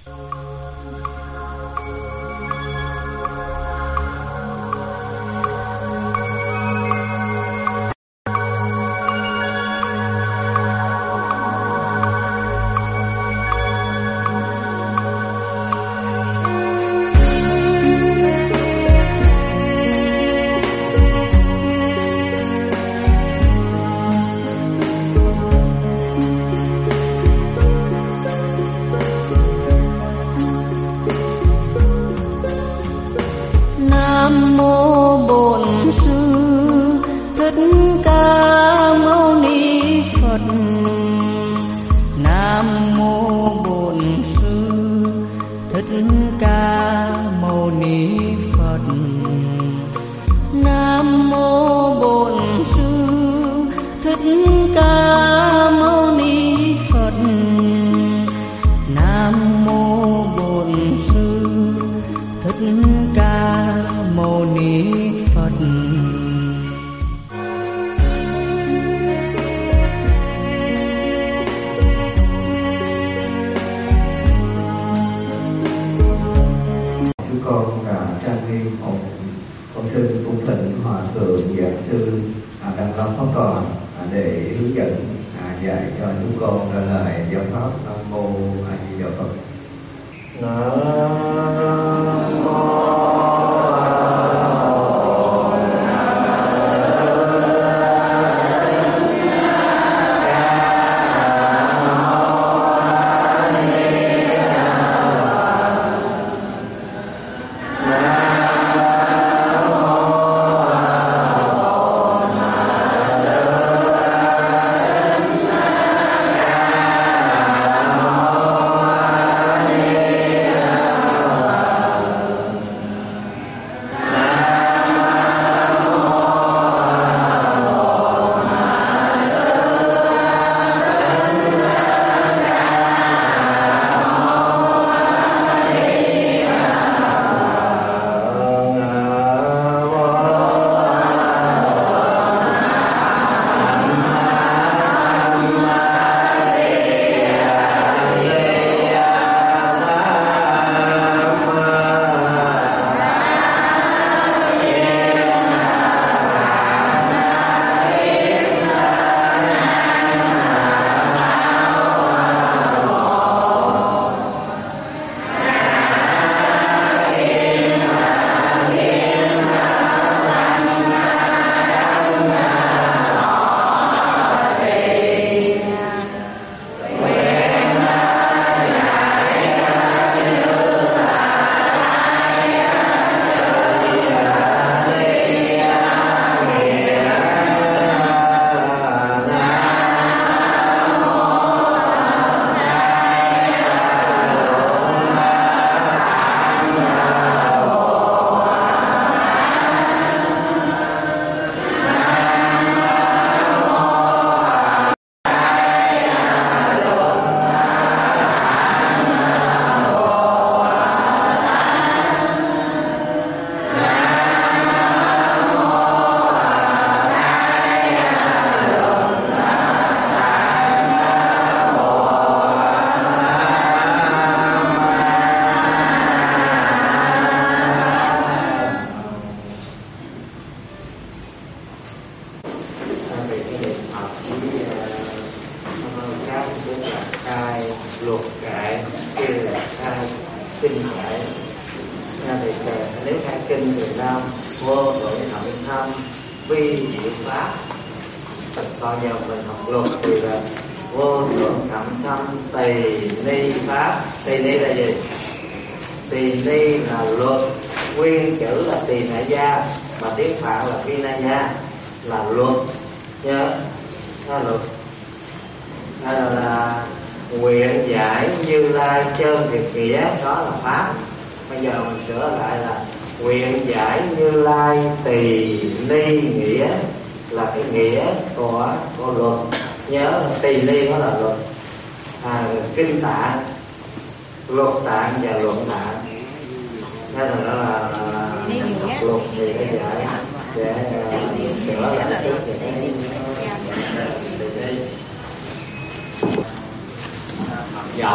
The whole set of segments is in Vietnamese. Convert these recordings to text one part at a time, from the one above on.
Giọng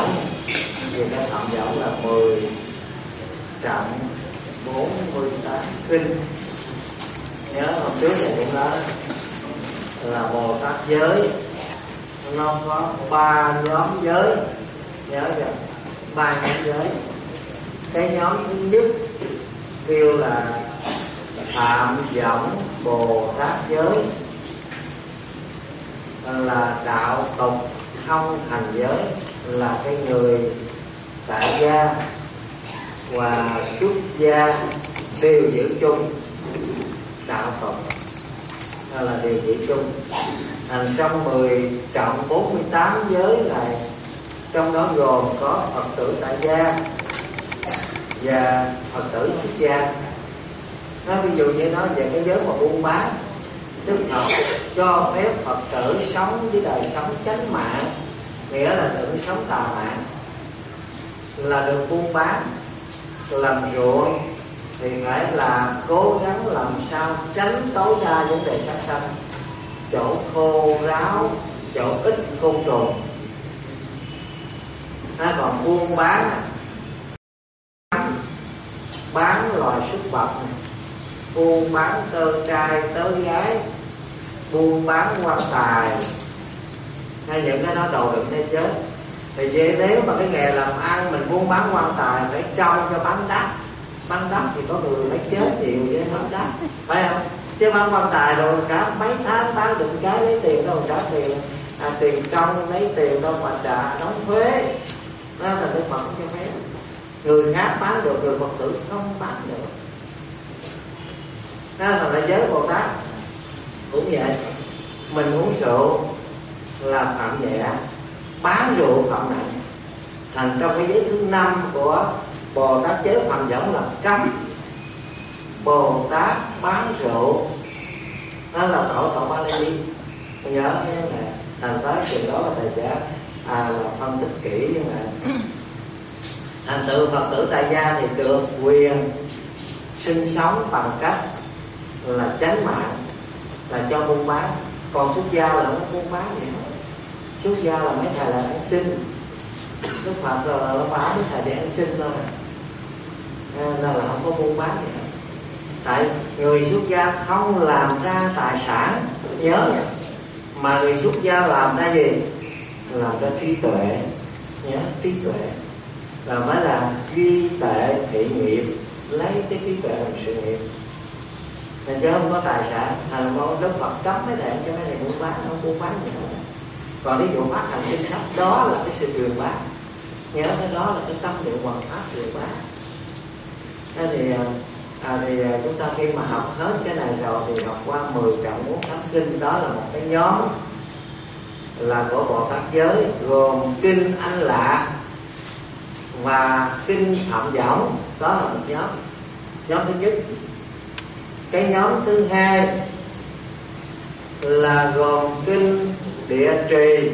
Vì cái Phạm Võng là 10 trọng 48 kinh. Nhớ hôm trước này cũng nói là Bồ Tát giới nó có 3 nhóm giới. Nhớ chưa? 3 nhóm giới. Cái nhóm thứ nhất kêu là Phạm Võng Bồ Tát giới, là đạo tục không thành giới, là cái người tại gia và xuất gia đều giữ chung đạo tục, là đều giữ chung. Thành trong 10 trọng 48 giới này, trong đó gồm có Phật tử tại gia và Phật tử xuất gia. Nó ví dụ như nói về cái giới mà buôn bán, Đức Phật cho phép Phật tử sống với đời sống chánh mạng, nghĩa là đừng sống tà mạng, là được buôn bán, làm ruộng thì phải là cố gắng làm sao tránh tối đa vấn đề sát sanh, chỗ khô ráo, chỗ ít côn trùng. Còn buôn bán loài súc vật, buôn bán tơ trai tớ gái, buôn bán quan tài, hay những cái đó đầu đựng thế chết. Thì vậy nếu mà cái nghề làm ăn mình buôn bán quan tài phải trông cho bán đắt thì có người phải chết nhiều với bán đắt, phải không? Chứ bán quan tài rồi cả mấy tháng bán được cái lấy tiền đâu trả tiền, tiền công lấy tiền đâu mà trả, đóng thuế. Đó là Đức Phật không cho phép. Người khác bán được, người Phật tử không bán được. Đó là giới Bồ Tát cũng vậy. Mình uống rượu là phạm nhẹ, bán rượu phạm nặng. Thành trong cái giới thứ 5 của Bồ Tát giới Phạm Võng là cấm Bồ Tát bán rượu. Đó là tổ Ba Lê. Nhớ cái này. Thành tới chuyện đó là thầy sẽ là phân tích kỹ như này. Thành tựu Phật tử tại gia thì được quyền sinh sống bằng cách là chánh mạng, là cho buôn bán. Còn xuất gia là không buôn bán gì hết. Xuất gia là mấy thầy là ăn xin. Đức Phật là nó bảo mấy thầy để ăn xin thôi mà, nên là không có buôn bán gì hết. Tại người xuất gia không làm ra tài sản, nhớ nha. Mà người xuất gia làm ra gì? Làm ra trí tuệ. Nhớ, trí tuệ là mới là duy tệ thị nghiệp, lấy cái trí tuệ làm sự nghiệp. Nên chứ không có tài sản. Thành ra Đức Phật cấm mấy thầy cho mấy thầy buôn bán, không buôn bán gì hết. Còn ví dụ phát hành sinh sách, đó là cái sự truyền bá. Nhớ cái đó là cái tâm niệm hoàn pháp truyền bá. Thế thì chúng ta khi mà học hết cái này rồi thì học qua 10 trọng 48 kinh. Đó là một cái nhóm là của Bồ Tát giới, gồm kinh Anh Lạc và kinh Phạm Võng. Đó là một nhóm. Nhóm thứ nhất. Cái nhóm thứ hai là gồm kinh Địa Trì,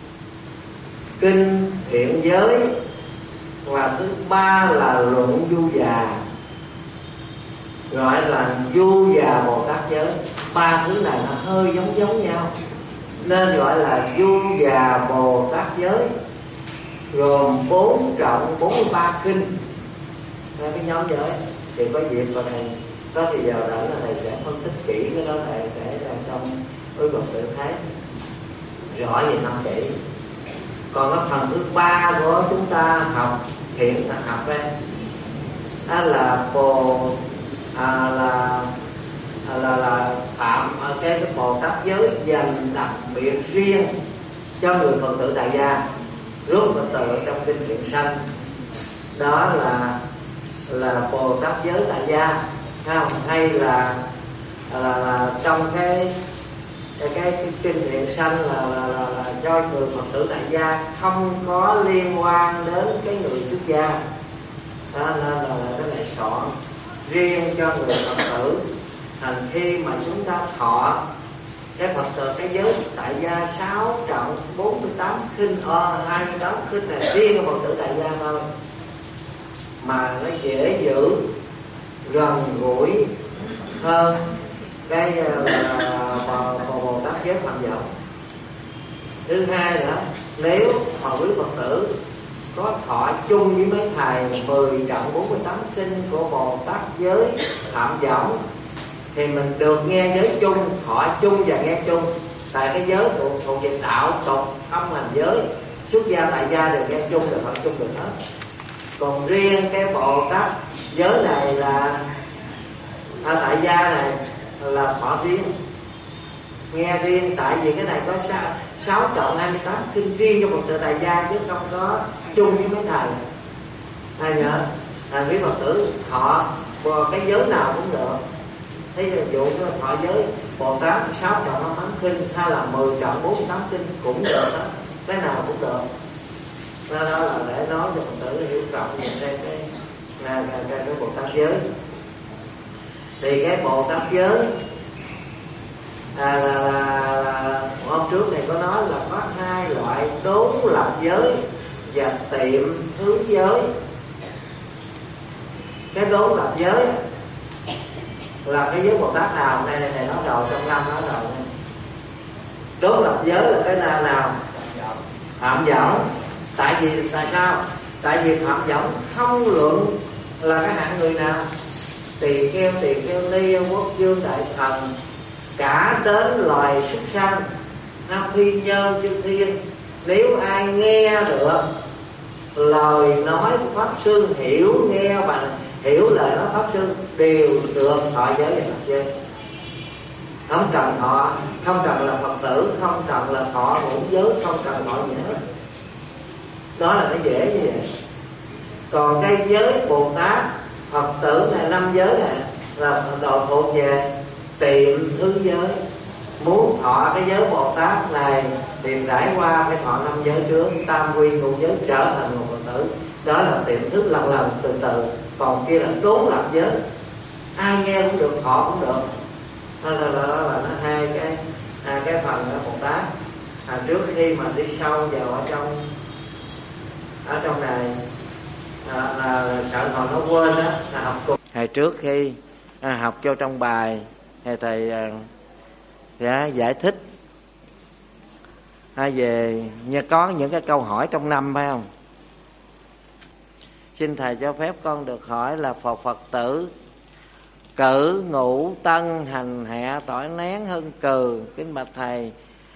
kinh Thiện Giới, và thứ ba là luận Du Già, gọi là Du Già Bồ Tát giới. Ba thứ này nó hơi giống nhau nên gọi là Du Già Bồ Tát giới, gồm 4 trọng 43 kinh. Cái nhóm giới thì có dịp và thầy có thì giờ đó là thầy sẽ phân tích kỹ cái đó, thầy để trong với Phật sự thấy rõ về năm kỹ. Còn cái phần thứ 3 của chúng ta học hiện ta học đây, đó là là phạm cái Bồ Tát giới dành đặc biệt riêng cho người Phật tử tại gia, rút Phật tử trong kinh Thiện Sanh. Đó là Bồ Tát giới tại gia, không? Hay là trong cái kinh Thiện Sanh là cho người Phật tử tại gia không có liên quan đến cái người xuất gia. Đó nên là cái này soạn riêng cho người Phật tử. Thành khi mà chúng ta thọ cái Phật tử cái giới tại gia 6 trọng 48 kinh 28 kinh này riêng Phật tử tại gia thôi, mà nó dễ giữ gần gũi hơn cái Bồ Tát giới Phạm Võng. Thứ hai nữa, nếu mà quý Phật tử có thọ chung với mấy thầy 10 trận 48 kinh của Bồ Tát giới Phạm Võng, thì mình được nghe giới chung, thọ chung và nghe chung. Tại cái giới thuộc về đạo tục âm hành giới, xuất gia tại gia đều nghe chung, đều thọ chung được hết. Còn riêng cái Bồ Tát giới này là tại gia này là thọ riêng, nghe riêng. Tại vì cái này có 6 trọng 28 kinh riêng cho một tự tại gia, chứ không có chung với mấy thầy. Ai nhớ quý Phật tử thọ cái giới nào cũng được. Thí dụ thọ giới Bồ Tát 6 trọng 28 kinh hay là 10 trọng 48 kinh cũng được đó, cái nào cũng được. Đó là để nói cho Phật tử hiểu rộng về cái Bồ Tát giới. Thì cái Bồ Tát giới là hôm trước thầy có nói là có 2 loại: đốn lập giới và tiệm thứ giới. Cái đốn lập giới là cái giới Bồ Tát nào? Đây thầy nói rồi, trong năm nói rồi. Đốn lập giới là cái nào? Phạm Võng. Tại sao? Tại vì Phạm Võng không luận là cái hạng người nào, tỳ kheo ni, quốc vương, đại thần, cả đến loài súc sanh, phi nhân, chư thiên. Nếu ai nghe được lời nói của Pháp Sư, hiểu lời nói Pháp Sư, đều được thọ giới và lập giới. Không cần thọ, không cần là Phật tử, không cần là thọ ngũ giới, không cần thọ gì hết. Đó là cái dễ như vậy. Còn cái giới Bồ Tát Phật tử này, 5 giới này là đồ thuộc về tiệm thứ giới. Muốn thọ cái giới Bồ Tát này thì trải qua phải thọ 5 giới trước, tam quy ngũ giới, trở thành một Phật tử. Đó là tiệm thức, lần từ từ. Còn kia là đốn lập giới, ai nghe cũng được, thọ cũng được. Đó là nó hai cái phần của Bồ Tát. Trước khi mà đi sâu vào ở trong này là sợ thọ nó quên đó, là học cùng. Trước khi học cho trong bài thầy sẽ giải thích về như có những cái câu hỏi trong năm, phải không? Xin thầy cho phép con được hỏi là Phật tử cử ngũ tân hành hạ tỏi nén hưng cừ. Kính bạch thầy,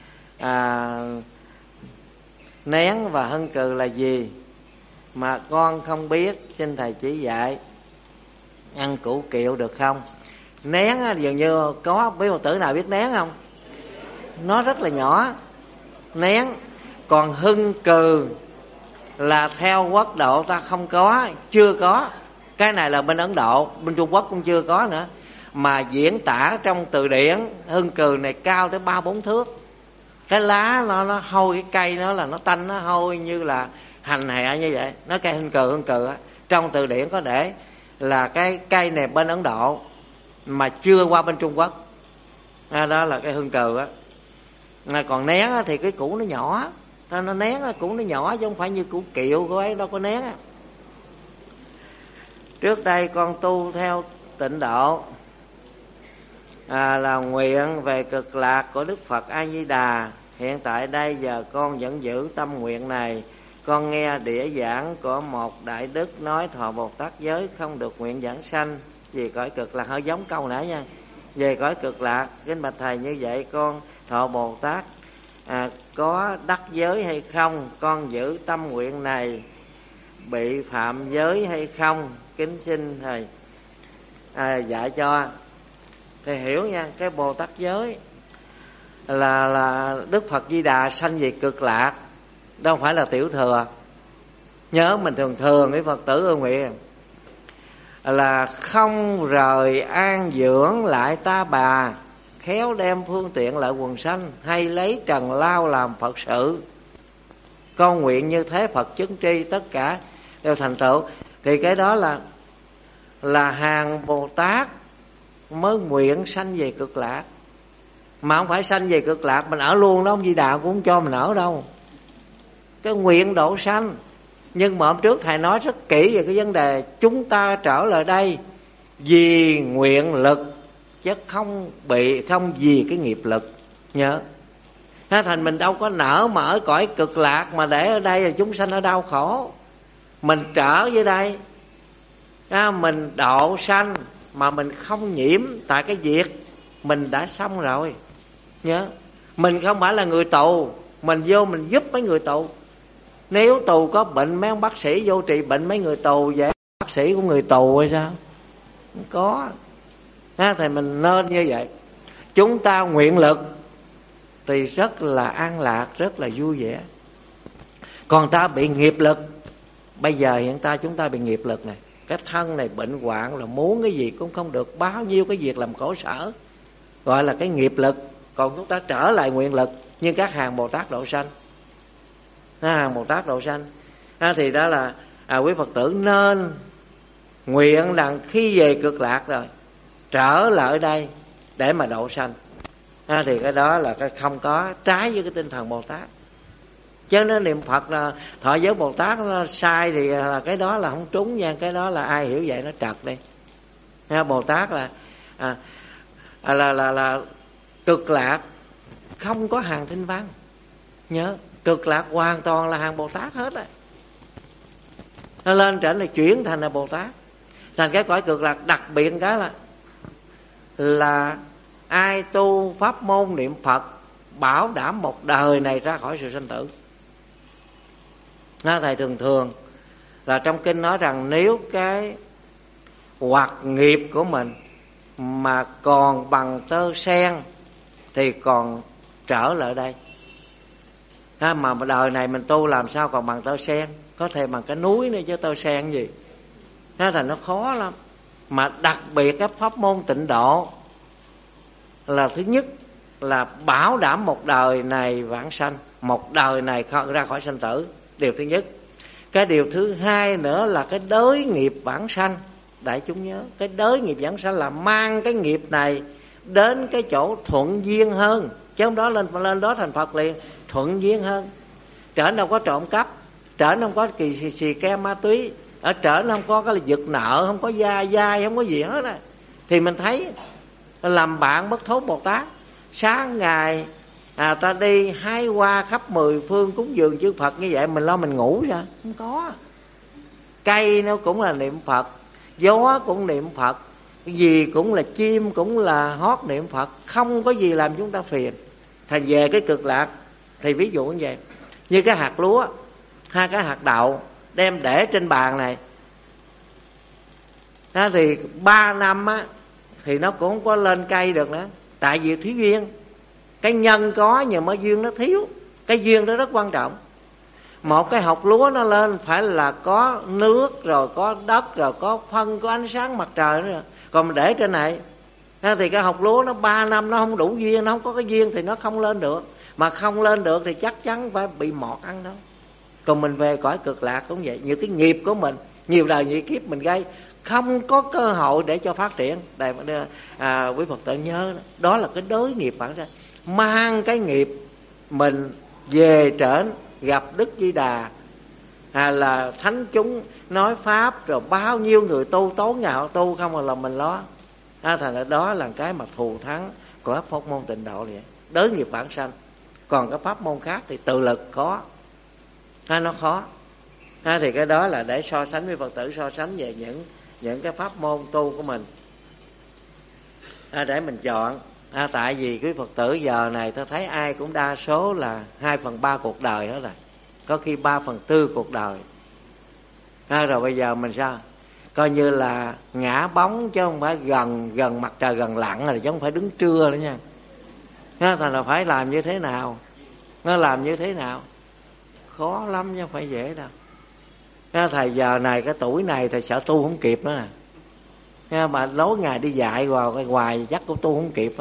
nén và hưng cừ là gì mà con không biết, xin thầy chỉ dạy. Ăn củ kiệu được không? Nén dường như có biết Phật tử nào biết nén không? Nó rất là nhỏ, nén. Còn hưng cừ là theo quốc độ ta không có, chưa có. Cái này là bên Ấn Độ, bên Trung Quốc cũng chưa có nữa. Mà diễn tả trong từ điển, hưng cừ này cao tới 3-4 thước. Cái lá nó hôi, cái cây nó là nó tanh, nó hôi như là hành hạ như vậy. Nó cây hưng cừ á. Trong từ điển có để là cái cây này bên Ấn Độ mà chưa qua bên Trung Quốc. Đó là cái hưng cừ á. Còn nén thì cái củ nó nhỏ, nó nén củ nó nhỏ chứ không phải như củ kiệu của ấy đâu có nén á. Trước đây con tu theo tịnh độ là nguyện về cực lạc của Đức Phật A Di Đà. Hiện tại đây giờ con vẫn giữ tâm nguyện này. Con nghe đĩa giảng của một đại đức nói thọ Bồ Tát giới không được nguyện giảng sanh vì cõi cực lạc, hơi giống câu nãy nha, về cõi cực lạc. Kính bạch thầy, như vậy con thọ Bồ Tát có đắc giới hay không? Con giữ tâm nguyện này bị phạm giới hay không? Kính xin thầy dạy cho thầy hiểu nha. Cái Bồ Tát giới là Đức Phật Di Đà sanh về cực lạc, đâu phải là tiểu thừa. Nhớ mình thường với Phật tử ương nguyện là không rời an dưỡng lại ta bà, khéo đem phương tiện lại quần sanh, hay lấy trần lao làm Phật sự. Con nguyện như thế Phật chứng tri, tất cả đều thành tựu. Thì cái đó là hàng Bồ Tát mới nguyện sanh về cực lạc. Mà không phải sanh về cực lạc mình ở luôn đó, ông Di Đà cũng không cho mình ở đâu. Cái nguyện độ sanh. Nhưng mà hôm trước thầy nói rất kỹ về cái vấn đề chúng ta trở lại đây vì nguyện lực, chứ không vì cái nghiệp lực. Nhớ thành mình đâu có nỡ mà ở cõi cực lạc mà để ở đây là chúng sanh ở đau khổ. Mình trở về đây mình độ sanh mà mình không nhiễm tại cái việc mình đã xong rồi. Nhớ, mình không phải là người tù, mình vô mình giúp mấy người tù. Nếu tù có bệnh, mấy ông bác sĩ vô trị bệnh mấy người tù vậy, bác sĩ của người tù hay sao? Không có. Thì mình nên như vậy. Chúng ta nguyện lực thì rất là an lạc, rất là vui vẻ. Còn ta bị nghiệp lực. Bây giờ hiện tại chúng ta bị nghiệp lực này, cái thân này bệnh hoạn là muốn cái gì cũng không được, bao nhiêu cái việc làm khổ sở, gọi là cái nghiệp lực. Còn chúng ta trở lại nguyện lực như các hàng Bồ Tát độ sanh. Hàng Bồ Tát độ sanh thì đó là quý Phật tử nên nguyện rằng khi về cực lạc rồi trở lại đây để mà độ sanh. Thì cái đó là cái không có trái với cái tinh thần Bồ Tát. Chứ nó niệm Phật là thọ giới Bồ Tát nó sai thì là cái đó là không trúng nha. Cái đó là ai hiểu vậy nó trật đi. Bồ Tát là cực lạc không có hàng Thanh Văn. Nhớ, cực lạc hoàn toàn là hàng Bồ Tát hết á. Nó lên trở là chuyển thành là Bồ Tát. Thành cái cõi cực lạc đặc biệt cái là ai tu pháp môn niệm Phật bảo đảm một đời này ra khỏi sự sanh tử. Thầy thường là trong kinh nói rằng nếu cái hoạt nghiệp của mình mà còn bằng tơ sen thì còn trở lại đây. Mà đời này mình tu làm sao còn bằng tơ sen, có thể bằng cái núi nữa chứ tơ sen gì. Thành nó khó lắm. Mà đặc biệt các pháp môn tịnh độ là thứ nhất là bảo đảm một đời này vãng sanh, một đời này ra khỏi sanh tử. Điều thứ nhất. Cái điều thứ hai nữa là cái đới nghiệp vãng sanh. Đại chúng nhớ, cái đới nghiệp vãng sanh là mang cái nghiệp này đến cái chỗ thuận duyên hơn, chứ không đó lên đó thành Phật liền. Thuận duyên hơn. Trở đâu có trộm cắp, trở đâu có xì ke ma túy, ở trở nó không có cái là giật nợ, không có dai, không có gì hết á. Thì mình thấy làm bạn Bất Thốt Bồ Tát, sáng ngày ta đi hái hoa khắp 10 phương cúng dường chư Phật như vậy, mình lo mình ngủ ra không có. Cây nó cũng là niệm Phật, gió cũng niệm Phật, cái gì cũng là chim cũng là hót niệm Phật, không có gì làm chúng ta phiền. Thành về cái cực lạc thì ví dụ như vậy, như cái hạt lúa, hai cái hạt đậu đem để trên bàn này thì 3 năm thì nó cũng không có lên cây được nữa. Tại vì thiếu duyên. Cái nhân có nhưng mà duyên nó thiếu. Cái duyên đó rất quan trọng. Một cái hột lúa nó lên phải là có nước, rồi có đất, rồi có phân, có ánh sáng mặt trời nữa. Còn để trên này thì cái hột lúa nó 3 năm nó không đủ duyên, nó không có cái duyên thì nó không lên được. Mà không lên được thì chắc chắn phải bị mọt ăn đâu. Còn mình về cõi cực lạc cũng vậy. Nhiều cái nghiệp của mình, nhiều đời nhiều kiếp mình gây, không có cơ hội để cho phát triển. Đây quý Phật tử nhớ đó là cái đối nghiệp bản ra. Mang cái nghiệp mình về trển gặp Đức Di Đà, là thánh chúng nói pháp, rồi bao nhiêu người tu tốn nhà họ tu không là mình lo. Thành ra đó là cái mà thù thắng của pháp môn tịnh độ vậy. Đối nghiệp bản sanh. Còn các pháp môn khác thì tự lực khó, nó khó. Thì cái đó là để so sánh với Phật tử, so sánh về những cái pháp môn tu của mình, để mình chọn. Tại vì quý Phật tử giờ này tôi thấy ai cũng đa số là 2/3 cuộc đời hết rồi, có khi 3/4 cuộc đời. Rồi bây giờ mình sao? Coi như là ngã bóng chứ không phải gần mặt trời gần lặn rồi, chứ không phải đứng trưa nữa nha. Thành là phải làm như thế nào? Nó làm như thế nào? Khó lắm chứ không phải dễ đâu. Thầy giờ này cái tuổi này thầy sợ tu không kịp nữa nè. Mà lối ngày đi dạy hoài chắc cũng tu không kịp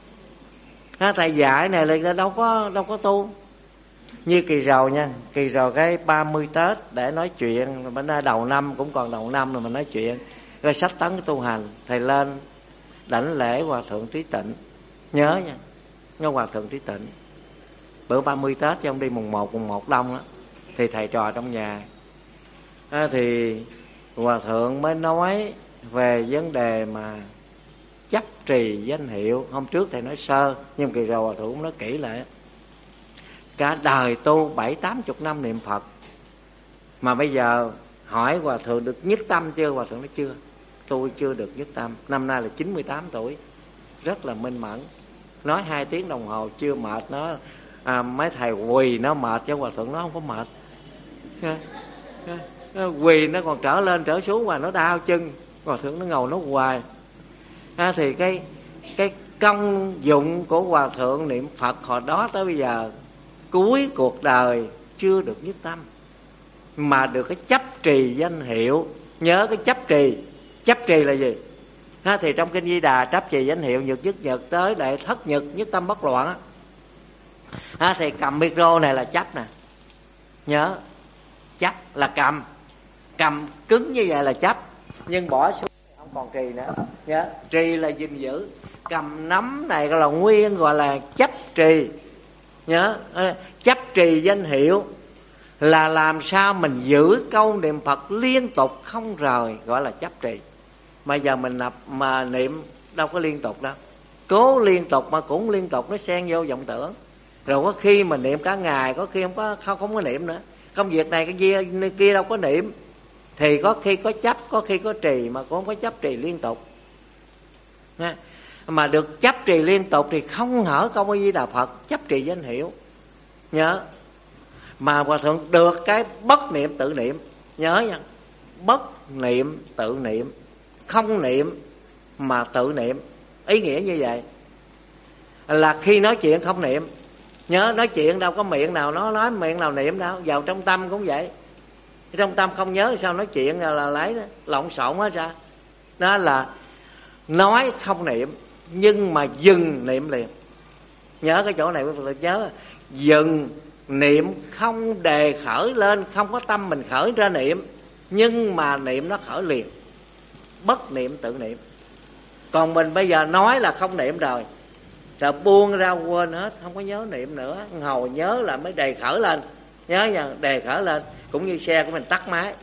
á. Thầy dạy này là đâu có tu. Như kỳ rồi nha, kỳ rồi cái 30 Tết để nói chuyện, bữa nay đầu năm cũng còn đầu năm rồi mình nói chuyện. Rồi sách tấn cái tu hành, thầy lên đảnh lễ Hòa Thượng Trí Tịnh. Nhớ nha, nghe Hòa Thượng Trí Tịnh. Bữa 30 Tết chứ không đi mùng 1 đông đó. Thì thầy trò trong nhà. Thì Hòa Thượng mới nói về vấn đề mà chấp trì danh hiệu. Hôm trước thầy nói sơ, nhưng kỳ rồi Hòa Thượng cũng nói kỹ lại. Cả đời tu 70-80 năm niệm Phật, mà bây giờ hỏi hòa thượng được nhất tâm chưa? Hòa thượng nói chưa, tôi chưa được nhất tâm. Năm nay là 98 tuổi, rất là minh mẫn. Nói 2 tiếng đồng hồ chưa mệt. Nó mấy thầy quỳ nó mệt, chứ hòa thượng nó không có mệt. Quỳ nó còn trở lên trở xuống và nó đau chân, hòa thượng nó ngồi nó hoài. Thì cái công dụng của hòa thượng niệm Phật hồi đó tới bây giờ cuối cuộc đời chưa được nhất tâm, mà được cái chấp trì danh hiệu. Nhớ cái chấp trì là gì? Thì trong kinh Di Đà chấp trì danh hiệu nhật nhất nhật tới đại thất nhật nhất tâm bất loạn á. Thì cầm micro này là chấp nè. Nhớ chấp là cầm cứng như vậy là chấp, nhưng bỏ xuống không còn trì nữa. Nhớ trì là gìn giữ. Cầm nắm này là nguyên gọi là chấp trì. Nhớ chấp trì danh hiệu là làm sao mình giữ câu niệm Phật liên tục không rời, gọi là chấp trì. Mà giờ mình mà niệm đâu có liên tục đâu, cố liên tục mà cũng liên tục nó xen vô vọng tưởng. Rồi có khi mình niệm cả ngày, có khi không có niệm nữa. Công việc này cái kia đâu có niệm, thì có khi có chấp, có khi có trì, mà cũng không có chấp trì liên tục. Mà được chấp trì liên tục thì không hở công A Di Đà Phật, chấp trì danh hiệu. Nhớ mà hòa thượng được cái bất niệm tự niệm. Nhớ nha, bất niệm tự niệm, không niệm mà tự niệm. Ý nghĩa như vậy là khi nói chuyện không niệm. Nhớ nói chuyện đâu có miệng nào nó nói, miệng nào niệm đâu. Vào trong tâm cũng vậy, trong tâm không nhớ sao nói chuyện là lấy đó, lộn xộn hết ra. Đó là nói không niệm nhưng mà dừng niệm liền. Nhớ cái chỗ này quý Phật nhớ, dừng niệm không đề khởi lên, không có tâm mình khởi ra niệm, nhưng mà niệm nó khởi liền. Bất niệm tự niệm. Còn mình bây giờ nói là không niệm rồi buông ra quên hết, không có nhớ niệm nữa. Hồi nhớ là mới đề khởi lên. Nhớ nha, đề khởi lên. Cũng như xe của mình tắt máy,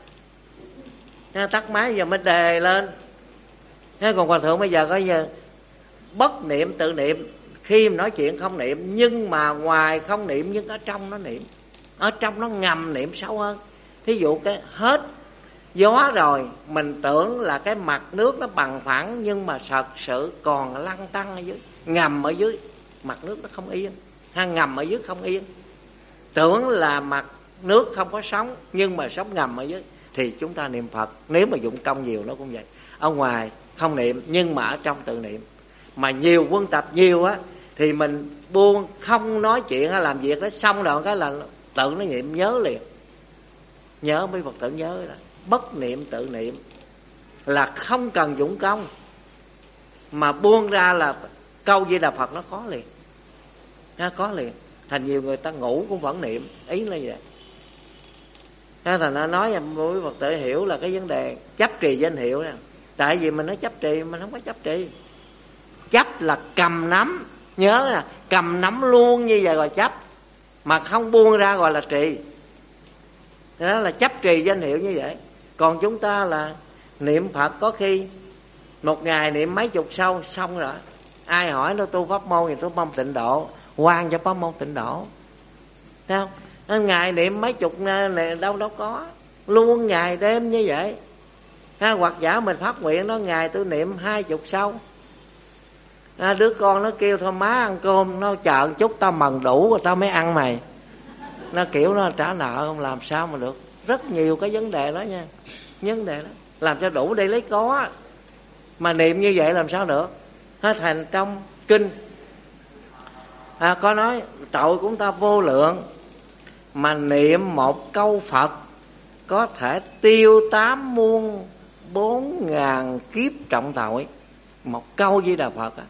tắt máy giờ mới đề lên. Còn hòa thượng bây giờ coi giờ bất niệm tự niệm. Khi nói chuyện không niệm, nhưng mà ngoài không niệm, nhưng ở trong nó niệm, ở trong nó ngầm niệm sâu hơn. Thí dụ cái hết gió rồi, mình tưởng là cái mặt nước nó bằng phẳng, nhưng mà thật sự còn lăn tăn ở dưới, ngầm ở dưới. Mặt nước nó không yên, ngầm ở dưới không yên. Tưởng là mặt nước không có sóng, nhưng mà sóng ngầm ở dưới. Thì chúng ta niệm Phật, nếu mà dụng công nhiều nó cũng vậy. Ở ngoài không niệm, nhưng mà ở trong tự niệm. Mà nhiều quân tập nhiều á, thì mình buông không nói chuyện hay làm việc đó, xong rồi cái là tự nó niệm nhớ liền. Nhớ mấy Phật tử nhớ đó. Bất niệm tự niệm là không cần dụng công, mà buông ra là câu Di Đà Phật nó có liền. Nó có liền. Thành nhiều người ta ngủ cũng vẫn niệm. Ý là vậy. Thành nó nói cho quý Phật tử hiểu là cái vấn đề chấp trì danh hiệu nè. Tại vì mình nói chấp trì, mình không có chấp trì. Chấp là cầm nắm. Nhớ là cầm nắm luôn như vậy gọi chấp, mà không buông ra gọi là trì. Đó là chấp trì danh hiệu như vậy. Còn chúng ta là niệm Phật có khi một ngày niệm mấy chục sau xong rồi. Ai hỏi nó tu pháp môn thì tu môn tịnh độ, quan cho pháp môn tịnh độ. Thấy không? Ngày niệm mấy chục này đâu có, luôn ngày đêm như vậy. Hoặc giả mình phát nguyện nó ngày tôi niệm 20 sau. Đứa con nó kêu thôi má ăn cơm, nó chờ một chút tao mần đủ rồi tao mới ăn mày. Nó kiểu nó trả nợ không làm sao mà được. Rất nhiều cái vấn đề đó nha. Vấn đề đó làm cho đủ để lấy có. Mà niệm như vậy làm sao được. Thành trong kinh có nói tội của chúng ta vô lượng, mà niệm một câu Phật có thể tiêu 8 muôn 4.000 kiếp trọng tội. Một câu Di Đà Phật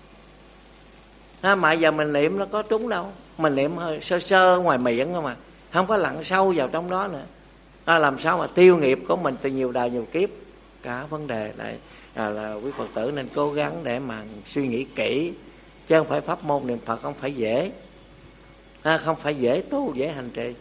mà giờ mình niệm nó có trúng đâu. Mình niệm hơi sơ sơ ngoài miệng thôi mà, không có lặn sâu vào trong đó nữa. Làm sao mà tiêu nghiệp của mình từ nhiều đời nhiều kiếp. Cả vấn đề này là quý Phật tử nên cố gắng để mà suy nghĩ kỹ. Chứ không phải pháp môn niệm Phật không phải dễ. Không phải dễ tu, dễ hành trì.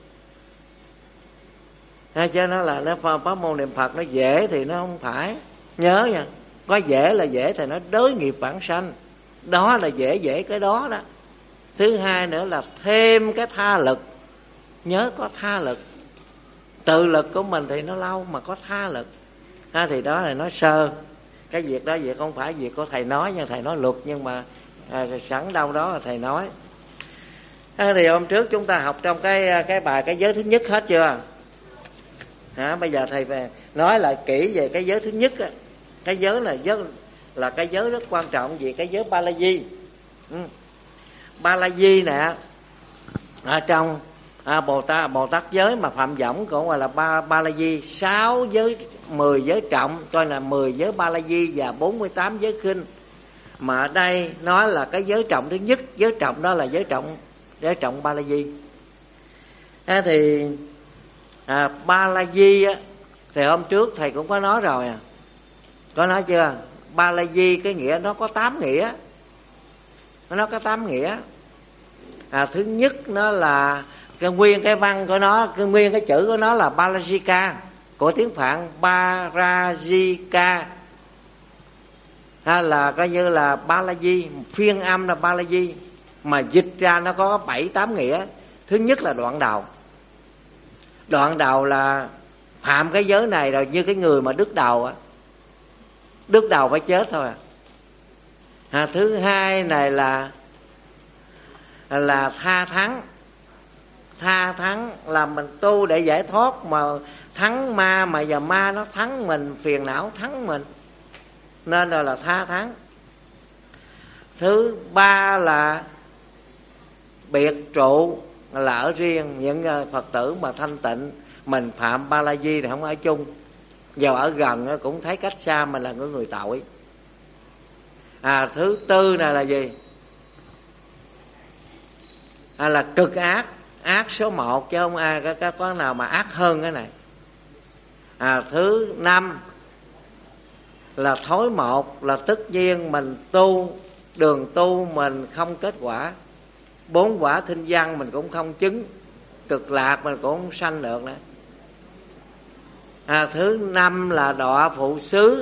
Chứ nó là nó pháp môn niệm Phật nó dễ thì nó không phải. Nhớ nha, có dễ là dễ thì nó đối nghiệp vãng sanh. Đó là dễ cái đó đó. Thứ hai nữa là thêm cái tha lực. Nhớ có tha lực. Tự lực của mình thì nó lâu, mà có tha lực thì đó là nói sơ. Cái việc đó việc không phải việc của thầy nói, nhưng thầy nói luật, nhưng mà sẵn đâu đó là thầy nói. Thì hôm trước chúng ta học trong cái bài cái giới thứ nhất hết chưa? Bây giờ thầy về nói lại kỹ về cái giới thứ nhất. Cái giới là cái giới rất quan trọng, vì cái giới Ba La Di. Ba La Di nè, ở trong Bồ Tát giới mà Phạm Võng cũng gọi là Ba La Di. 6 giới, 10 giới trọng, coi là 10 giới Ba La Di và 48 giới khinh. Mà ở đây nói là cái giới trọng thứ nhất, giới trọng đó là giới trọng Ba La Di. Thì Ba La Di thì hôm trước thầy cũng có nói rồi, có nói chưa? Ba La Di cái nghĩa nó có 8 nghĩa, nó có 8 nghĩa. Thứ nhất nó là cái nguyên cái văn của nó, cái nguyên cái chữ của nó là Parajika, của tiếng Phạn Parajika, là coi như là Ba La Di, phiên âm là Ba La Di, mà dịch ra nó có 7-8 nghĩa. Thứ nhất là đoạn đầu. Đoạn đầu là phạm cái giới này rồi, như cái người mà đứt đầu đứt đầu phải chết thôi. Thứ hai này là tha thắng. Tha thắng là mình tu để giải thoát, mà thắng ma, mà giờ ma nó thắng mình, phiền não thắng mình, nên là tha thắng. Thứ ba là biệt trụ, là ở riêng. Những Phật tử mà thanh tịnh, mình phạm Ba La Di thì không ở chung, giờ ở gần cũng thấy cách xa mình là người tội. Thứ tư này là gì? Là cực ác. Ác số 1 chứ không có nào mà ác hơn cái này. Thứ 5 là thối một, là tất nhiên mình tu, đường tu mình không kết quả. 4 quả thinh văn mình cũng không chứng, cực lạc mình cũng không sanh được nữa. Thứ 5 là đọa phụ xứ,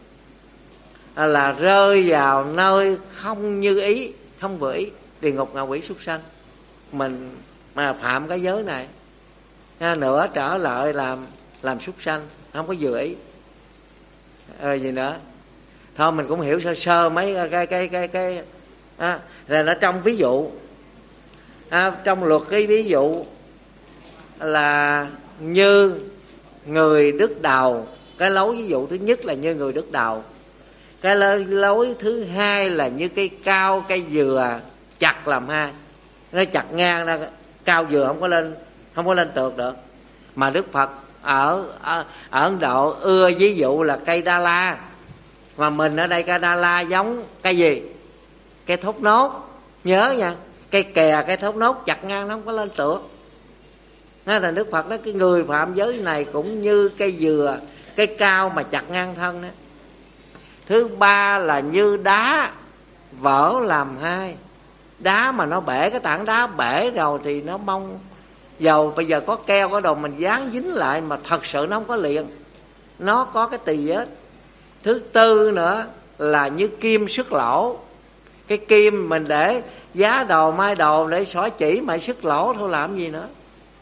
là rơi vào nơi không như ý, không vừa ý, địa ngục, ngạ quỷ, súc sanh. Mình mà phạm cái giới này nữa trở lại làm súc sanh, không có vừa ý. Gì nữa thôi mình cũng hiểu sơ sơ mấy cái rồi nó trong ví dụ, trong luật cái ví dụ là như người đứt đầu. Cái lối ví dụ thứ nhất là như người đứt đầu. Cái lối thứ hai là như cây cao, cây dừa chặt làm hai, nó chặt ngang ra, cao dừa không có lên tược được. Mà Đức Phật ở Ấn Độ ưa ví dụ là cây Đa La, mà mình ở đây cây Đa La giống cây gì? Cây thốt nốt. Nhớ nha, cây kè, cây thốt nốt chặt ngang nó không có lên tược. Nên là Đức Phật nói cái người phạm giới này cũng như cây dừa, cây cao mà chặt ngang thân đó. Thứ ba là như đá vỡ làm hai. Đá mà nó bể, cái tảng đá bể rồi thì nó bong. Dầu bây giờ có keo có đồ mình dán dính lại, mà thật sự nó không có liền, nó có cái tỳ vết. Thứ tư nữa là như kim sức lỗ. Cái kim mình để giá đồ mai đồ để xỏ chỉ mà sức lỗ thôi, làm gì nữa.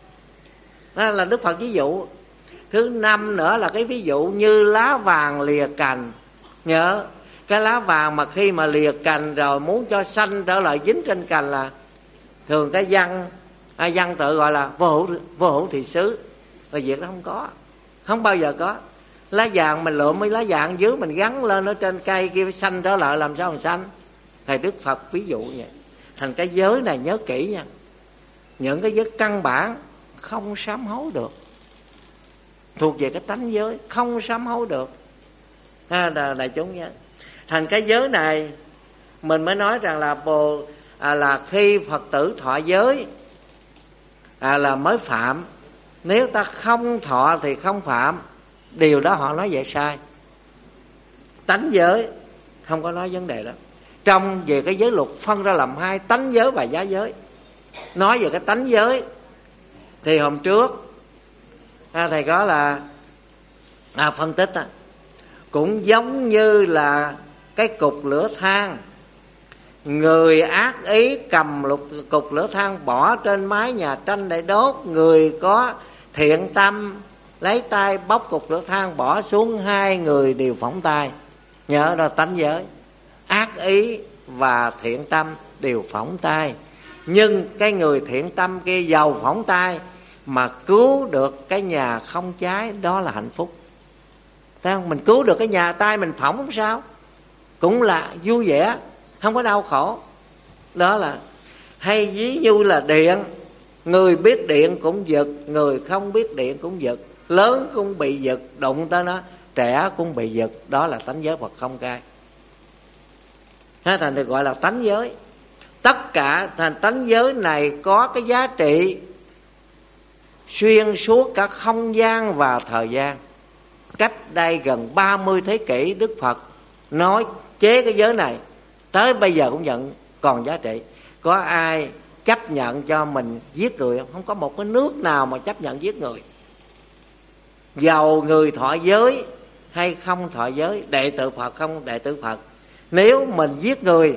Đó là Đức Phật ví dụ. Thứ năm nữa là cái ví dụ như lá vàng lìa cành. Nhớ cái lá vàng mà khi mà lìa cành rồi muốn cho xanh trở lại dính trên cành là thường cái văn tự gọi là vô hữu thị xứ, là việc đó không bao giờ có. Lá vàng mình lượm mấy lá vàng dưới mình gắn lên ở trên cây kia xanh trở lại, làm sao mà xanh? Thầy Đức Phật ví dụ vậy. Thành cái giới này nhớ kỹ nha, những cái giới căn bản không sám hối được, thuộc về cái tánh giới, không sám hối được. Đại chúng nhớ. Thành cái giới này mình mới nói rằng là khi Phật tử thọ giới là mới phạm. Nếu ta không thọ thì không phạm. Điều đó họ nói vậy sai. Tánh giới không có nói vấn đề đó. Trong về cái giới luật phân ra làm hai, tánh giới và giá giới. Nói về cái tánh giới thì hôm trước thầy có là phân tích cũng giống như là cái cục lửa than. Người ác ý cầm cục lửa than bỏ trên mái nhà tranh để đốt. Người có thiện tâm lấy tay bóc cục lửa than bỏ xuống, hai người đều phỏng tay. Nhớ đó tánh giới. Ác ý và thiện tâm đều phỏng tay. Nhưng cái người thiện tâm kia giàu phỏng tay mà cứu được cái nhà không cháy, đó là hạnh phúc. Thấy không? Mình cứu được cái nhà, tay mình phỏng không sao, cũng là vui vẻ, không có đau khổ. Đó là hay ví như là điện. Người biết điện cũng giật, người không biết điện cũng giật. Lớn cũng bị giật, đụng tới nó, trẻ cũng bị giật. Đó là tánh giới Phật không cai. Thành được gọi là tánh giới. Tất cả thành tánh giới này có cái giá trị xuyên suốt cả không gian và thời gian. Cách đây gần 30 thế kỷ, Đức Phật nói chế cái giới này, tới bây giờ cũng vẫn còn giá trị. Có ai chấp nhận cho mình giết người không? Không có một cái nước nào mà chấp nhận giết người. Dầu người thọ giới hay không thọ giới, đệ tử Phật không đệ tử Phật, nếu mình giết người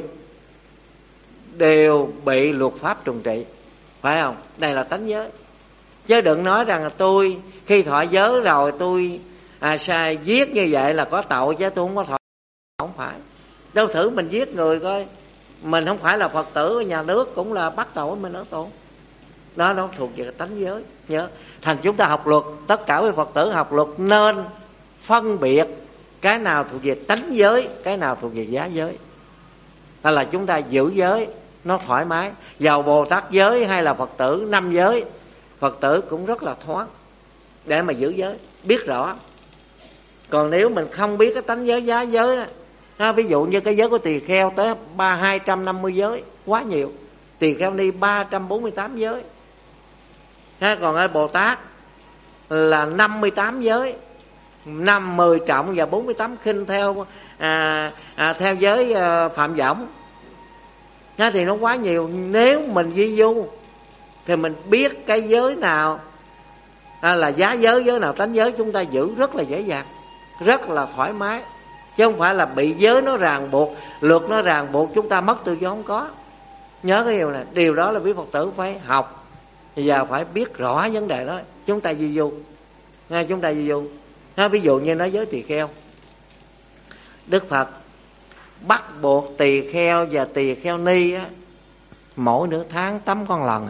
đều bị luật pháp trừng trị, phải không? Đây là tánh giới. Chứ đừng nói rằng là tôi khi thọ giới rồi tôi sai giết như vậy là có tội, chứ tôi không có thọ. Không phải. Đâu thử mình giết người coi, mình không phải là Phật tử ở nhà nước cũng là bắt tội mình ở tội. Đó nó thuộc về tánh giới. Nhớ, thành chúng ta học luật, tất cả quý Phật tử học luật nên phân biệt cái nào thuộc về tánh giới, cái nào thuộc về giá giới. Đó là chúng ta giữ giới nó thoải mái. Dầu Bồ Tát giới hay là Phật tử 5 giới, Phật tử cũng rất là thoáng để mà giữ giới, biết rõ. Còn nếu mình không biết cái tánh giới giá giới đó, ví dụ như cái giới của tỳ kheo tới 250 giới, quá nhiều. Tỳ kheo ni 348 giới. Còn ở Bồ Tát là 58 giới, 50 trọng và 48 khinh theo theo giới Phạm Võng. Thì nó quá nhiều. Nếu mình vi du thì mình biết cái giới nào là giá giới, giới nào tánh giới, chúng ta giữ rất là dễ dàng, rất là thoải mái. Chứ không phải là bị giới nó ràng buộc, luật nó ràng buộc, chúng ta mất tự do không có. Nhớ cái điều này. Điều đó là quý Phật tử phải học và phải biết rõ vấn đề đó. Chúng ta vi du, chúng ta vi du. Ví dụ như nói giới tỳ kheo, Đức Phật bắt buộc tỳ kheo và tỳ kheo ni mỗi nửa tháng tắm con lần.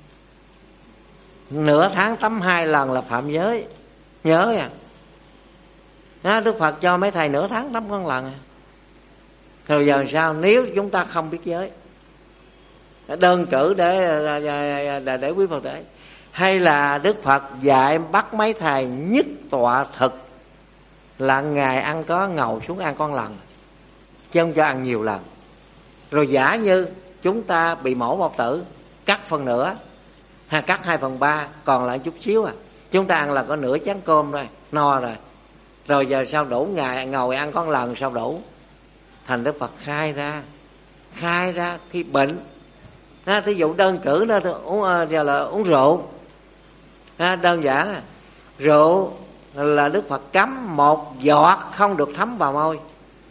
Nửa tháng tắm 2 lần là phạm giới. Nhớ Đức Phật cho mấy thầy nửa tháng tắm con lần. Rồi giờ sao nếu chúng ta không biết giới, đơn cử để quý Phật tử, hay là Đức Phật dạy bắt mấy thầy nhất tọa thực, là ngày ăn có ngồi xuống ăn con lần, chứ không cho ăn nhiều lần. Rồi giả như chúng ta bị mổ bao tử, cắt phần nửa hay cắt 2/3, còn lại chút xíu chúng ta ăn là có nửa chén cơm rồi, no rồi. Rồi giờ sao đủ ngày ngồi ăn con lần, sao đủ? Thành Đức Phật khai ra khi bệnh. Thí dụ đơn cử nó giờ là uống rượu, đơn giản rượu là Đức Phật cấm 1 giọt không được thấm vào môi.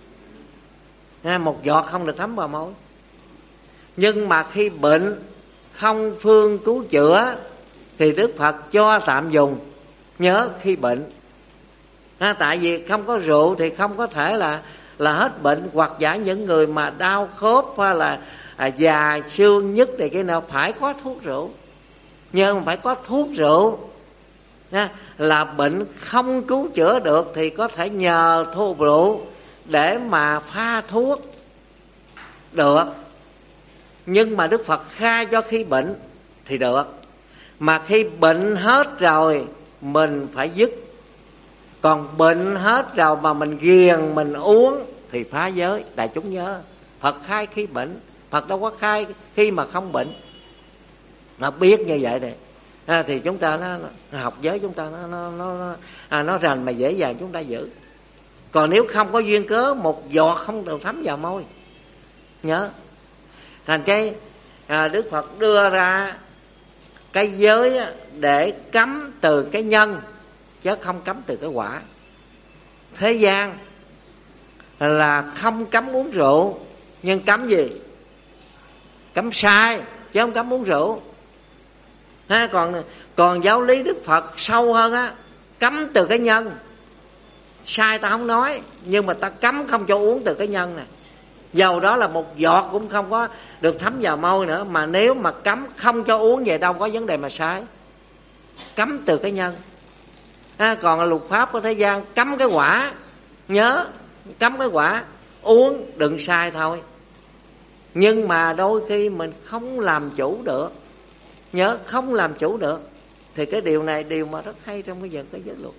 1 giọt không được thấm vào môi. Nhưng mà khi bệnh không phương cứu chữa thì Đức Phật cho tạm dùng. Nhớ khi bệnh, tại vì không có rượu thì không có thể là hết bệnh. Hoặc giả những người mà đau khớp hay là già xương nhức thì cái nào phải có thuốc rượu. Nhưng mà phải có thuốc rượu là bệnh không cứu chữa được thì có thể nhờ thuốc rượu để mà pha thuốc được. Nhưng mà Đức Phật khai cho khi bệnh thì được, mà khi bệnh hết rồi mình phải dứt. Còn bệnh hết rồi mà mình ghiền mình uống thì phá giới. Đại chúng nhớ, Phật khai khi bệnh, Phật đâu có khai khi mà không bệnh. Nó biết như vậy này thì chúng ta nó học giới, chúng ta nó rành mà dễ dàng chúng ta giữ. Còn nếu không có duyên cớ, 1 giọt không được thấm vào môi. Nhớ, thành cái Đức Phật đưa ra cái giới để cấm từ cái nhân, chứ không cấm từ cái quả. Thế gian là không cấm uống rượu, nhưng cấm gì? Cấm sai, chứ không cấm uống rượu. Còn giáo lý Đức Phật sâu hơn Cấm từ cái nhân, sai ta không nói, nhưng mà ta cấm không cho uống từ cái nhân này. Dầu đó là một giọt cũng không có được thấm vào môi nữa, mà nếu mà cấm không cho uống vậy đâu có vấn đề mà sai. Cấm từ cái nhân. Còn luật pháp của thế gian cấm cái quả. Nhớ, cấm cái quả, uống đừng sai thôi. Nhưng mà đôi khi mình không làm chủ được. Nhớ, không làm chủ được. Thì cái điều này điều mà rất hay trong cái giới luật.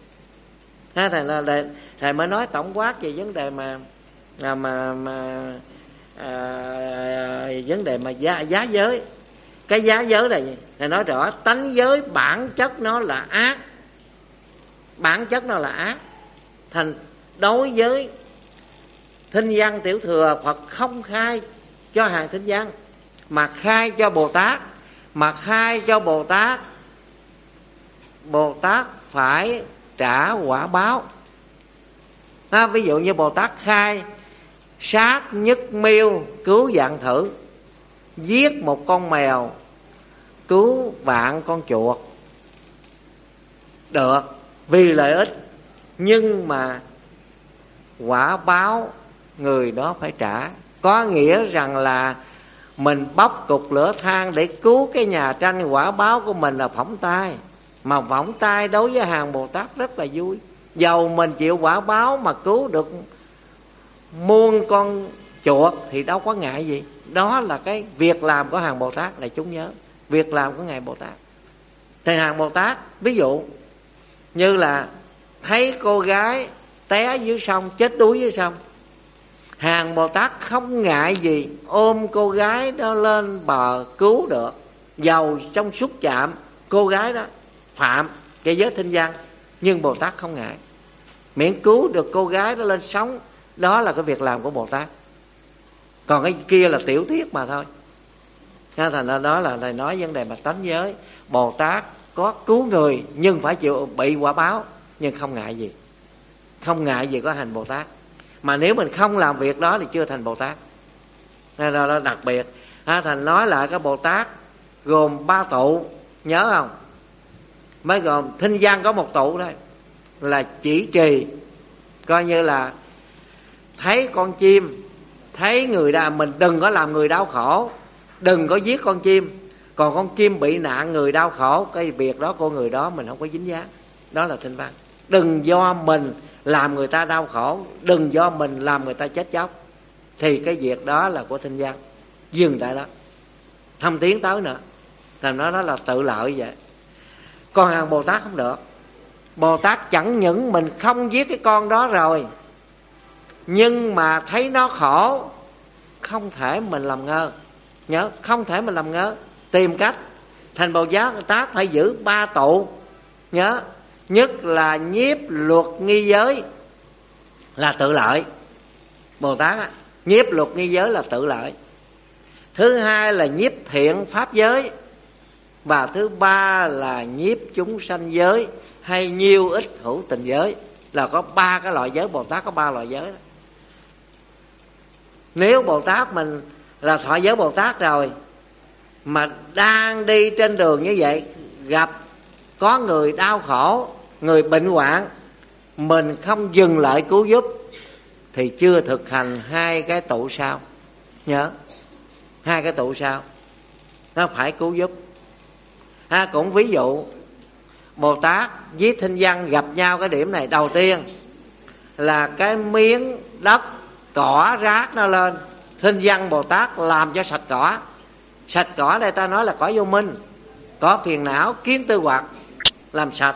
Thầy mới nói tổng quát về vấn đề vấn đề mà giá giới. Cái giá giới này thầy nói rõ, tánh giới bản chất nó là ác. Bản chất nó là ác. Thành đối với thinh văn tiểu thừa, Phật không khai cho hàng thinh văn, mà khai cho Bồ Tát. Mà khai cho Bồ Tát, Bồ Tát phải trả quả báo. Ví dụ như Bồ Tát khai sát nhất miêu cứu vạn thử, giết một con mèo cứu vạn con chuột, được, vì lợi ích. Nhưng mà quả báo người đó phải trả. Có nghĩa rằng là mình bóc cục lửa than để cứu cái nhà tranh, quả báo của mình là phỏng tay. Mà phỏng tay đối với hàng Bồ Tát rất là vui. Dầu mình chịu quả báo mà cứu được muôn con chuột thì đâu có ngại gì. Đó là cái việc làm của hàng Bồ Tát, là chúng nhớ. Việc làm của Ngài Bồ Tát. Thì hàng Bồ Tát ví dụ như là thấy cô gái té dưới sông, chết đuối dưới sông, hàng Bồ Tát không ngại gì ôm cô gái đó lên bờ cứu được. Dầu trong xúc chạm cô gái đó phạm cái giới thinh văn, nhưng Bồ Tát không ngại, miễn cứu được cô gái đó lên sống. Đó là cái việc làm của Bồ Tát. Còn cái kia là tiểu tiết mà thôi. Thành ra đó là thầy nói vấn đề mà tánh giới. Bồ Tát có cứu người nhưng phải chịu bị quả báo, nhưng không ngại gì. Không ngại gì có hành Bồ Tát. Mà nếu mình không làm việc đó thì chưa thành Bồ Tát. Nên đó đặc biệt. Thành nói lại cái Bồ Tát gồm 3 tụ, nhớ không? Mới gồm thinh văn có 1 tụ thôi, là chỉ trì. Coi như là thấy con chim, thấy người đau, mình đừng có làm người đau khổ, đừng có giết con chim. Còn con chim bị nạn, người đau khổ, cái việc đó của người đó mình không có dính dáng. Đó là thinh văn. Đừng do mình làm người ta đau khổ, đừng do mình làm người ta chết chóc. Thì cái việc đó là của thinh văn. Dừng tại đó, không tiến tới nữa. Thành nó đó là tự lợi vậy. Còn hàng Bồ Tát không được. Bồ Tát chẳng những mình không giết cái con đó rồi, nhưng mà thấy nó khổ, không thể mình làm ngơ. Nhớ, không thể mình làm ngơ, tìm cách. Thành Bồ Tát phải giữ 3 tụ. Nhớ, nhất là nhiếp luật nghi giới là tự lợi. Bồ Tát nhiếp luật nghi giới là tự lợi. Thứ hai là nhiếp thiện pháp giới. Và thứ ba là nhiếp chúng sanh giới, hay nhiêu ích hữu tình giới. Là có 3 cái loại giới. Bồ Tát có 3 loại giới đó. Nếu Bồ Tát mình là thọ giới Bồ Tát rồi, mà đang đi trên đường như vậy, gặp có người đau khổ, người bệnh hoạn, mình không dừng lại cứu giúp thì chưa thực hành 2 cái tụ sau. Nhớ, 2 cái tụ sau nó phải cứu giúp. Cũng ví dụ Bồ Tát với thinh văn gặp nhau cái điểm này. Đầu tiên là cái miếng đất cỏ rác nó lên, thinh văn Bồ Tát làm cho sạch cỏ. Sạch cỏ đây ta nói là cỏ vô minh, có phiền não, kiến tư hoặc, làm sạch.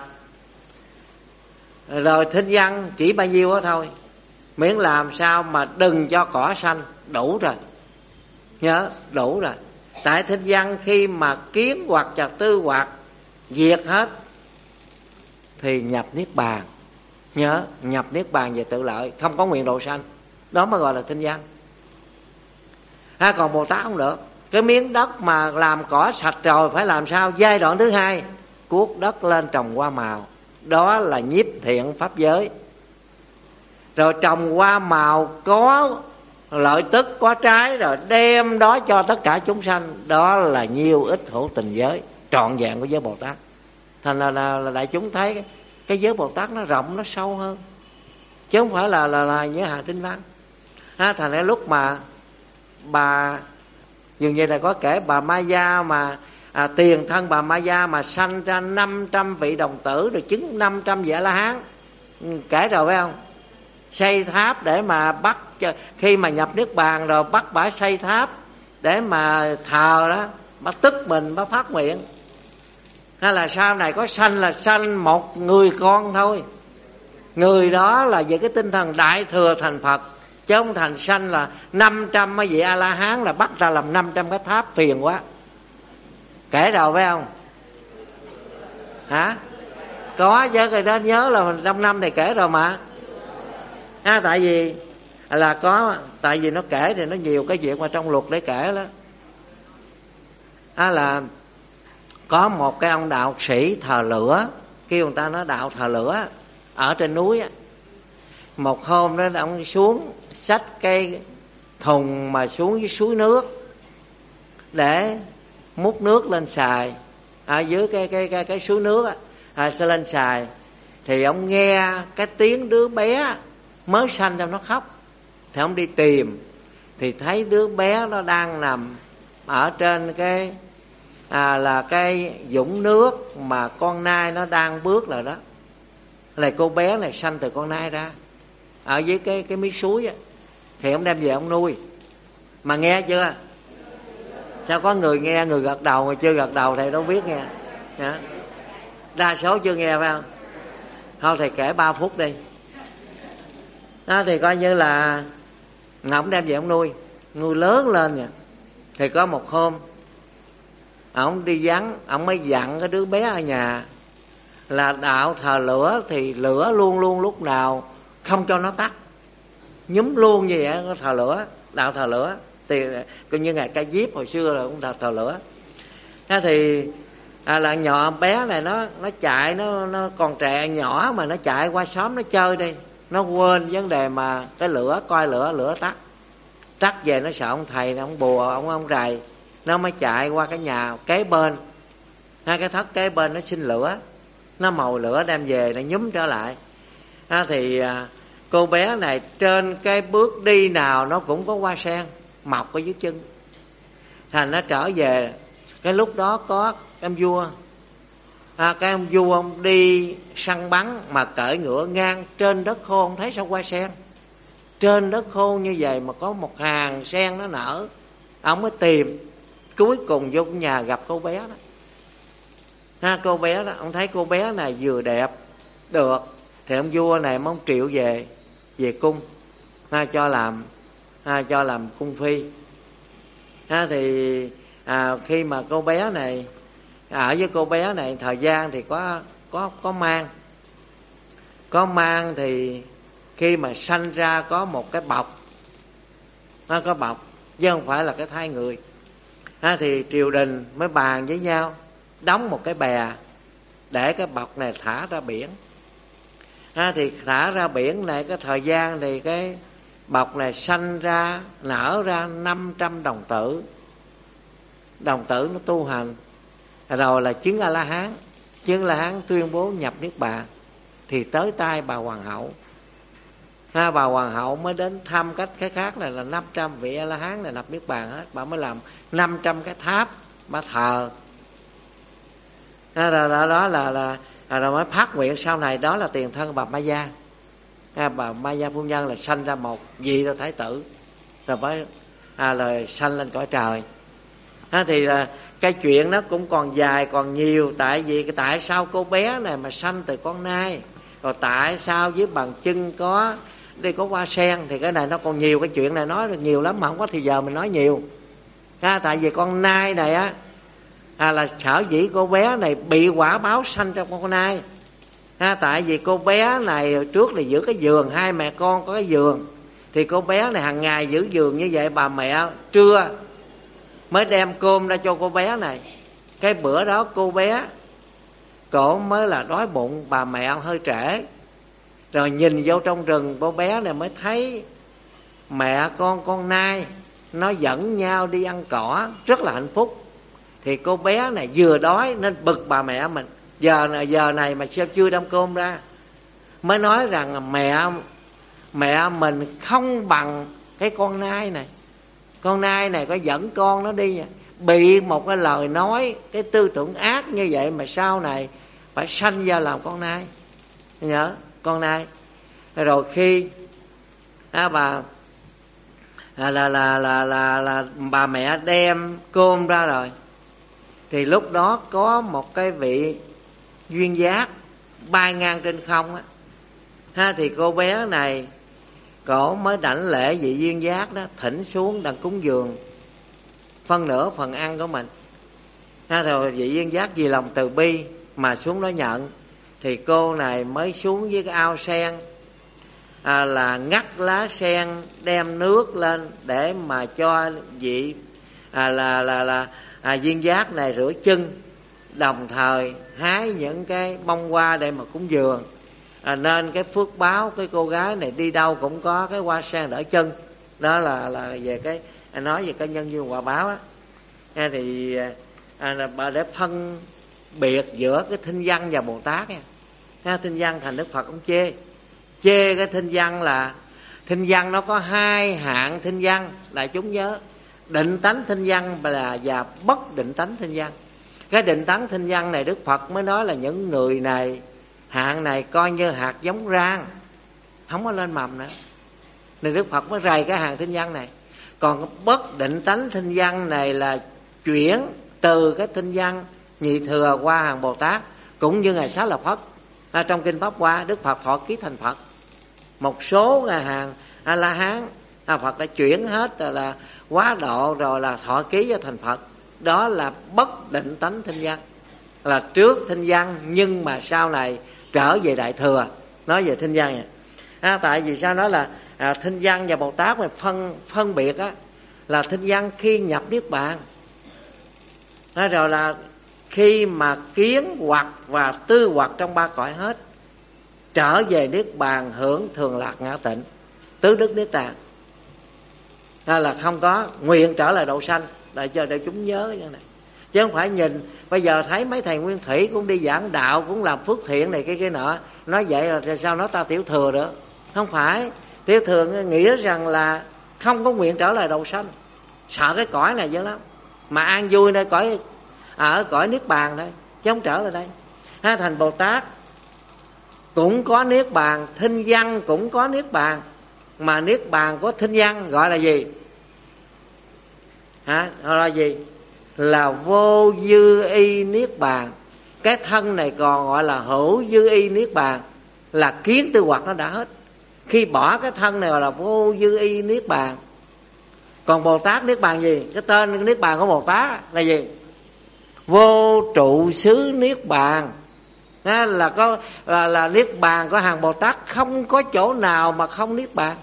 Rồi thinh văn chỉ bao nhiêu đó thôi, miễn làm sao mà đừng cho cỏ xanh, đủ rồi. Nhớ, đủ rồi. Tại thinh văn khi mà kiến hoặc và tư hoặc diệt hết thì nhập niết bàn. Nhớ, nhập niết bàn về tự lợi, không có nguyện độ sanh. Đó mới gọi là thinh văn. Còn Bồ Tát không được. Cái miếng đất mà làm cỏ sạch rồi phải làm sao? Giai đoạn thứ 2, cuốc đất lên trồng hoa màu. Đó là nhiếp thiện pháp giới. Rồi trồng hoa màu có lợi tức, có trái, rồi đem đó cho tất cả chúng sanh. Đó là nhiêu ích hữu tình giới, trọn vẹn của giới Bồ Tát. Thành là đại chúng thấy Cái giới Bồ Tát nó rộng, nó sâu hơn, chứ không phải là như Hà Tinh Văn. Thành ra lúc mà bà dường như là có kể bà Maya mà tiền thân bà Maya mà sanh ra 500 vị đồng tử, rồi chứng 500 vị A-la-hán, kể rồi phải không? Xây tháp để mà bắt, khi mà nhập Niết Bàn rồi bắt bả xây tháp để mà thờ đó, bả tức mình, bả phát nguyện. Hay là sau này có sanh là sanh một người con thôi, người đó là về cái tinh thần đại thừa thành Phật, chứ không thành sanh là 500 vị A-la-hán là bắt ra làm 500 cái tháp, phiền quá. Kể rồi phải không? Hả? Có chứ, cái đó nhớ là trong năm này kể rồi mà. Tại vì là có, tại vì nó kể thì nó nhiều cái việc mà trong luật để kể đó. Là có một cái ông đạo sĩ thờ lửa, kêu người ta nói đạo thờ lửa ở trên núi á. Một hôm đó ông xuống xách cái thùng mà xuống dưới suối nước để múc nước lên xài, ở dưới cái suối nước á, sẽ lên xài. Thì ông nghe cái tiếng đứa bé mới sanh cho nó khóc, thì ông đi tìm, thì thấy đứa bé nó đang nằm ở trên cái là cái vũng nước mà con nai nó đang bước rồi đó. Là cô bé này sanh từ con nai ra ở dưới cái mí suối á. Thì ông đem về ông nuôi. Mà nghe chưa? Sao có người nghe, người gật đầu, người chưa gật đầu thầy đâu biết nghe. Đa số chưa nghe phải không? Thôi thầy kể 3 phút đi. Đó thì coi như là ông đem về ông nuôi lớn lên nha. Thì có một hôm ông đi vắng, ông mới dặn cái đứa bé ở nhà là đạo thờ lửa thì lửa luôn luôn lúc nào không cho nó tắt, nhúm luôn như vậy. Có thờ lửa, đạo thờ lửa thì coi như ngày Ca Diếp hồi xưa là cũng thờ lửa. Thế thì là nhỏ bé này nó chạy, nó còn trẻ nhỏ mà nó chạy qua xóm nó chơi đi, nó quên vấn đề mà cái lửa, coi lửa tắt về. Nó sợ ông thầy, ông bùa, ông rầy, nó mới chạy qua cái nhà kế bên, cái thất kế bên, nó xin lửa, nó mồi lửa đem về, nó nhúm trở lại. Thì cô bé này trên cái bước đi nào nó cũng có hoa sen mọc ở dưới chân. Thành nó trở về, cái lúc đó có em vua, cái ông vua ông đi săn bắn mà cởi ngựa ngang trên đất khô, không thấy sao hoa sen. Trên đất khô như vậy mà có một hàng sen nó nở. Ông mới tìm, cuối cùng vô nhà gặp cô bé đó. Cô bé đó, ông thấy cô bé này vừa đẹp được, thì ông vua này mong triệu về cung, cho làm cung phi. Thì khi mà cô bé này ở với cô bé này thời gian thì có mang thì khi mà sanh ra có một cái bọc, có bọc chứ không phải là cái thai người. Thì triều đình mới bàn với nhau đóng một cái bè để cái bọc này thả ra biển. Thì thả ra biển này cái thời gian thì cái bọc này sanh ra, nở ra 500 đồng tử. Đồng tử nó tu hành rồi là chứng A-la-hán. Chứng A-la-hán tuyên bố nhập Niết Bàn. Thì tới tay bà hoàng hậu, bà hoàng hậu mới đến thăm cái khác là 500 vị A-la-hán này nhập Niết Bàn hết. Bà mới làm 500 cái tháp bà thờ. Đó là rồi mới phát nguyện sau này. Đó là tiền thân bà Maya. Bà Maya phu nhân là sanh ra một vị là thái tử, rồi mới là sanh lên cõi trời. Thì là cái chuyện nó cũng còn dài, còn nhiều. Tại sao cô bé này mà sanh từ con nai, rồi tại sao dưới bàn chân có hoa sen, thì cái này nó còn nhiều. Cái chuyện này nói được nhiều lắm mà không có thì giờ mình nói nhiều. Tại vì con nai này là sở dĩ cô bé này bị quả báo sanh trong con nai. Tại vì cô bé này trước là giữ cái giường, hai mẹ con có cái giường, thì cô bé này hàng ngày giữ giường như vậy. Bà mẹ trưa mới đem cơm ra cho cô bé này. Cái bữa đó cô bé cổ mới là đói bụng, bà mẹ hơi trễ, rồi nhìn vô trong rừng, cô bé này mới thấy mẹ con nai nó dẫn nhau đi ăn cỏ rất là hạnh phúc. Thì cô bé này vừa đói nên bực bà mẹ mình, giờ này mà sao chưa đem cơm ra, mới nói rằng mẹ mình không bằng cái con nai này. Con nai này có dẫn con nó đi nha, bị một cái lời nói, cái tư tưởng ác như vậy mà sau này phải sanh ra làm con nai. Nhớ con nai. Rồi khi bà mẹ đem cơm ra rồi, thì lúc đó có một cái vị duyên giác bay ngang trên không á, thì cô bé này cổ mới đảnh lễ vị duyên giác đó, thỉnh xuống đặng cúng dường phân nửa phần ăn của mình. Rồi vị duyên giác vì lòng từ bi mà xuống đó nhận, thì cô này mới xuống với cái ao sen, là ngắt lá sen đem nước lên để mà cho vị duyên giác này rửa chân, đồng thời hái những cái bông hoa để mà cúng dường. Nên cái phước báo cái cô gái này đi đâu cũng có cái hoa sen đỡ chân. Đó là về cái nói về cái nhân duyên quả báo á. Thì để phân biệt giữa cái thinh văn và Bồ Tát nha. Thinh văn thành Đức Phật cũng chê cái thinh văn là thinh văn nó có hai hạng thinh văn, đại chúng nhớ. Định tánh thinh văn và bất định tánh thinh văn. Cái định tánh thinh văn này Đức Phật mới nói là những người này, hạng này coi như hạt giống rang, không có lên mầm nữa, nên Đức Phật mới rầy cái hàng thinh văn này. Còn cái bất định tánh thinh văn này là chuyển từ cái thinh văn nhị thừa qua hàng Bồ Tát, cũng như Ngài Xá Lợi Phất. Trong kinh Pháp Hoa, Đức Phật thọ ký thành Phật. Một số ngài hàng A La Hán, Phật đã chuyển hết rồi, là quá độ rồi là thọ ký cho thành Phật. Đó là bất định tánh thinh văn, là trước thinh văn nhưng mà sau này trở về đại thừa. Nói về thinh văn này. Tại vì sao nói là thinh văn và Bồ Tát mà phân biệt á, là thinh văn khi nhập niết bàn, rồi là khi mà kiến hoặc và tư hoặc trong ba cõi hết, trở về niết bàn hưởng thường lạc ngã tịnh, tứ đức niết bàn. Là không có nguyện trở lại độ sanh, để cho đại chúng nhớ như này. Chứ không phải nhìn bây giờ thấy mấy thầy nguyên thủy cũng đi giảng đạo, cũng làm phước thiện này cái nọ, nói vậy là sao nói ta tiểu thừa nữa. Không phải, tiểu thừa nghĩa rằng là không có nguyện trở lại độ sanh, sợ cái cõi này dữ lắm, mà an vui nơi cõi, ở cõi niết bàn đây, chứ không trở lại đây. Thành Bồ Tát cũng có niết bàn, thinh văn cũng có niết bàn, mà niết bàn của thinh văn gọi là gì? Gọi là gì? Là vô dư y niết bàn. Cái thân này còn gọi là hữu dư y niết bàn, là kiến tư hoặc nó đã hết. Khi bỏ cái thân này gọi là vô dư y niết bàn. Còn Bồ Tát niết bàn gì? Cái tên niết bàn của Bồ Tát là gì? Vô trụ xứ niết bàn. Là niết bàn của hàng Bồ Tát không có chỗ nào mà không niết bàn.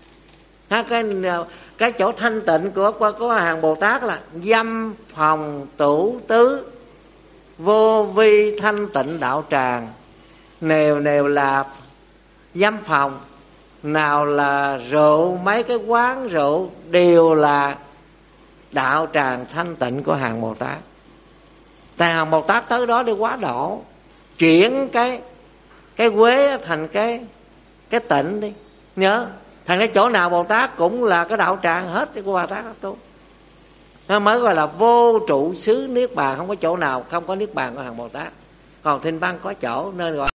Cái chỗ thanh tịnh của hàng Bồ Tát là dâm phòng tủ tứ, vô vi thanh tịnh đạo tràng. Nèo là dâm phòng, nào là rượu, mấy cái quán rượu đều là đạo tràng thanh tịnh của hàng Bồ Tát. Tại hàng Bồ Tát tới đó để quá độ, chuyển cái quế thành cái tịnh đi. Nhớ, thành cái chỗ nào Bồ Tát cũng là cái đạo tràng hết của Bồ Tát tu. Nó mới gọi là vô trụ xứ niết bàn, không có chỗ nào không có niết bàn của hàng Bồ Tát. Còn thinh văn có chỗ nên gọi